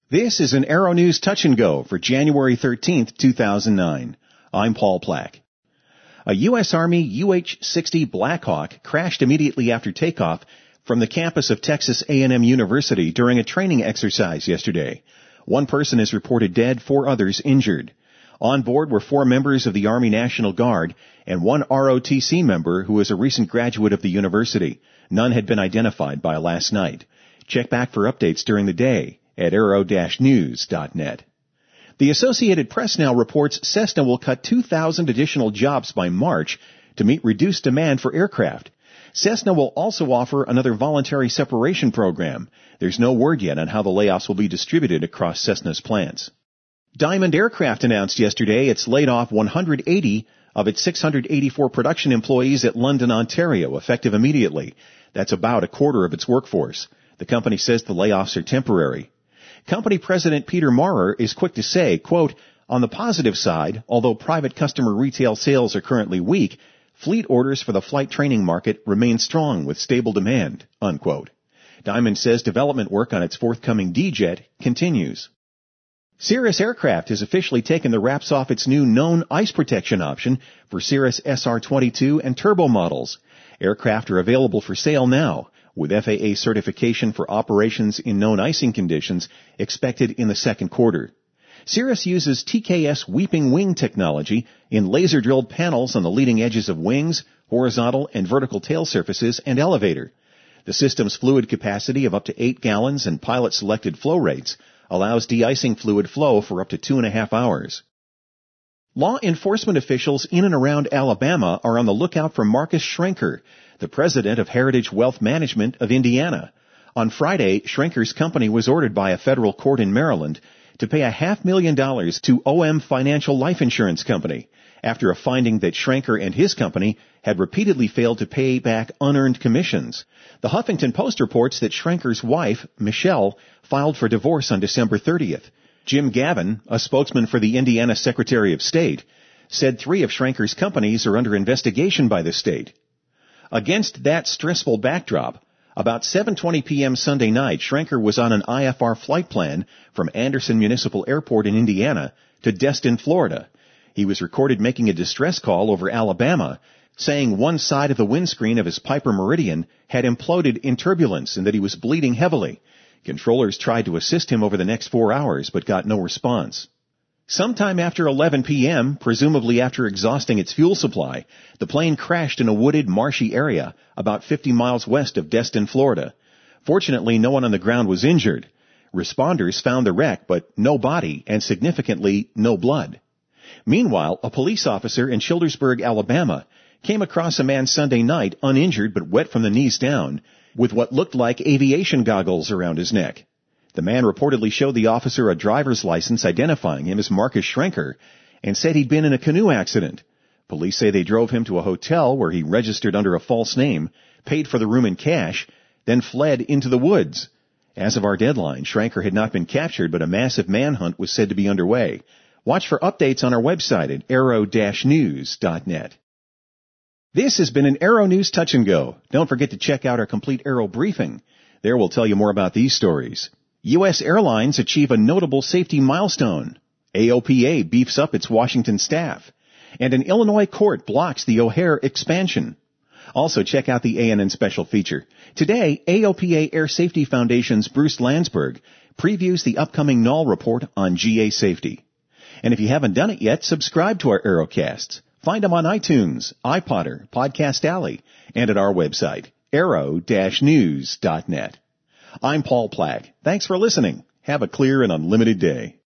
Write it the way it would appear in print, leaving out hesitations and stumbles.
This is an Aero News Touch and Go for January 13th, 2009. I'm Paul Plack. A U.S. Army UH-60 Black Hawk crashed immediately after takeoff from the campus of Texas A&M University during a training exercise yesterday. One person is reported dead, 4 others injured. On board were 4 members of the Army National Guard and 1 ROTC member who is a recent graduate of the university. None had been identified by last night. Check back for updates during the day at aero-news.net. The Associated Press now reports Cessna will cut 2,000 additional jobs by March to meet reduced demand for aircraft. Cessna will also offer another voluntary separation program. There's no word yet on how the layoffs will be distributed across Cessna's plants. Diamond Aircraft announced yesterday it's laid off 180 of its 684 production employees at London, Ontario, effective immediately. That's about a quarter of its workforce. The company says the layoffs are temporary. Company President Peter Maurer is quick to say, quote, "On the positive side, although private customer retail sales are currently weak, fleet orders for the flight training market remain strong with stable demand," unquote. Diamond says development work on its forthcoming D-Jet continues. Cirrus Aircraft has officially taken the wraps off its new known ice protection option for Cirrus SR-22 and Turbo models. Aircraft are available for sale now, with FAA certification for operations in known icing conditions expected in the second quarter. Cirrus uses TKS Weeping Wing technology in laser-drilled panels on the leading edges of wings, horizontal and vertical tail surfaces, and elevator. The system's fluid capacity of up to 8 gallons and pilot-selected flow rates allows de-icing fluid flow for up to 2.5 hours. Law enforcement officials in and around Alabama are on the lookout for Marcus Schrenker, the president of Heritage Wealth Management of Indiana. On Friday, Schrenker's company was ordered by a federal court in Maryland to pay $500,000 to OM Financial Life Insurance Company after a finding that Schrenker and his company had repeatedly failed to pay back unearned commissions. The Huffington Post reports that Schrenker's wife, Michelle, filed for divorce on December 30th. Jim Gavin, a spokesman for the Indiana Secretary of State, said 3 of Schrenker's companies are under investigation by the state. Against that stressful backdrop, about 7:20 p.m. Sunday night, Schrenker was on an IFR flight plan from Anderson Municipal Airport in Indiana to Destin, Florida. He was recorded making a distress call over Alabama, saying one side of the windscreen of his Piper Meridian had imploded in turbulence and that he was bleeding heavily. Controllers tried to assist him over the next 4 hours, but got no response. Sometime after 11 p.m., presumably after exhausting its fuel supply, the plane crashed in a wooded, marshy area about 50 miles west of Destin, Florida. Fortunately, no one on the ground was injured. Responders found the wreck, but no body and, significantly, no blood. Meanwhile, a police officer in Childersburg, Alabama, came across a man Sunday night, uninjured but wet from the knees down, with what looked like aviation goggles around his neck. The man reportedly showed the officer a driver's license identifying him as Marcus Schrenker and said he'd been in a canoe accident. Police say they drove him to a hotel where he registered under a false name, paid for the room in cash, then fled into the woods. As of our deadline, Schrenker had not been captured, but a massive manhunt was said to be underway. Watch for updates on our website at aero-news.net. This has been an Aero News Touch and Go. Don't forget to check out our complete Aero briefing. There we'll tell you more about these stories. U.S. Airlines achieve a notable safety milestone. AOPA beefs up its Washington staff. And an Illinois court blocks the O'Hare expansion. Also check out the ANN special feature. Today, AOPA Air Safety Foundation's Bruce Landsberg previews the upcoming Null report on GA safety. And if you haven't done it yet, subscribe to our Aerocasts. Find them on iTunes, iPodder, Podcast Alley, and at our website, aero-news.net. I'm Paul Plack. Thanks for listening. Have a clear and unlimited day.